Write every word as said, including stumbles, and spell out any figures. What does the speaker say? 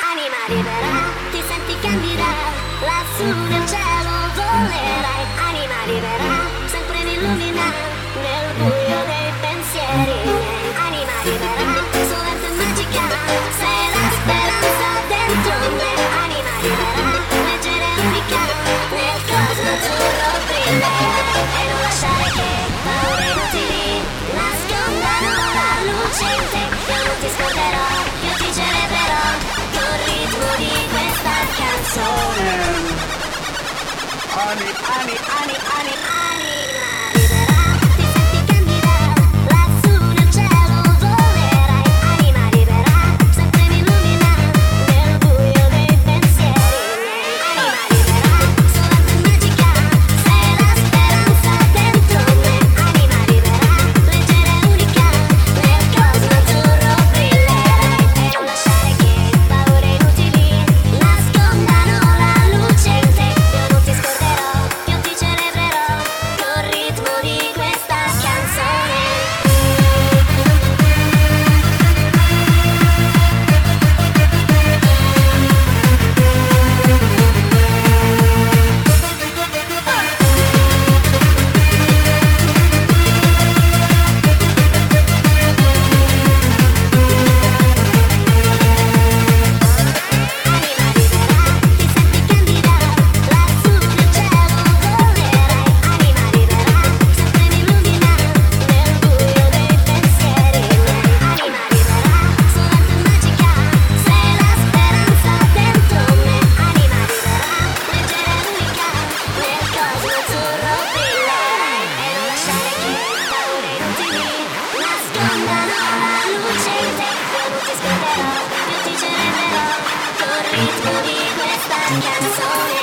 Anima libera, ti senti candida, lassù nel cielo volerai. Anima libera, sempre mi illumina nel buio dei pensieri miei. Anima libera, soletta e magica, sei la speranza dentro me. Anima libera, leggera e unica, nel cosmo azzurro brillerai. E non lasciare che paure inutili nascondano la luce in te. Io non ti scorderò, io ti celebrerò col ritmo di questa canzone. Ani, ani, ani, ani, Anima libera, ti senti candida, lassù nel cielo volerai. Anima libera, sempre mi illumina nel buio dei pensieri miei. Anima libera, soletta e magica, sei la speranza dentro me. Anima libera, leggera e unica, nel cosmo azzurro brillerai. E non lasciare che paure inutili nascondano la luce in te. Io non ti scorderò, io ti celebrerò col ritmo di questa canzone. Anima libera, ti senti candida, lassù nel cielo volerai. Anima libera, sempre mi illumina nel buio dei pensieri miei. Anima libera, soletta e magica, sei la speranza dentro me. Anima libera, leggera e unica, nel cosmo azzurro brillerai. E non lasciare che paure inutili nascondano la luce in te. Io non ti scorderò, io ti celebrerò col ritmo di questa canzone.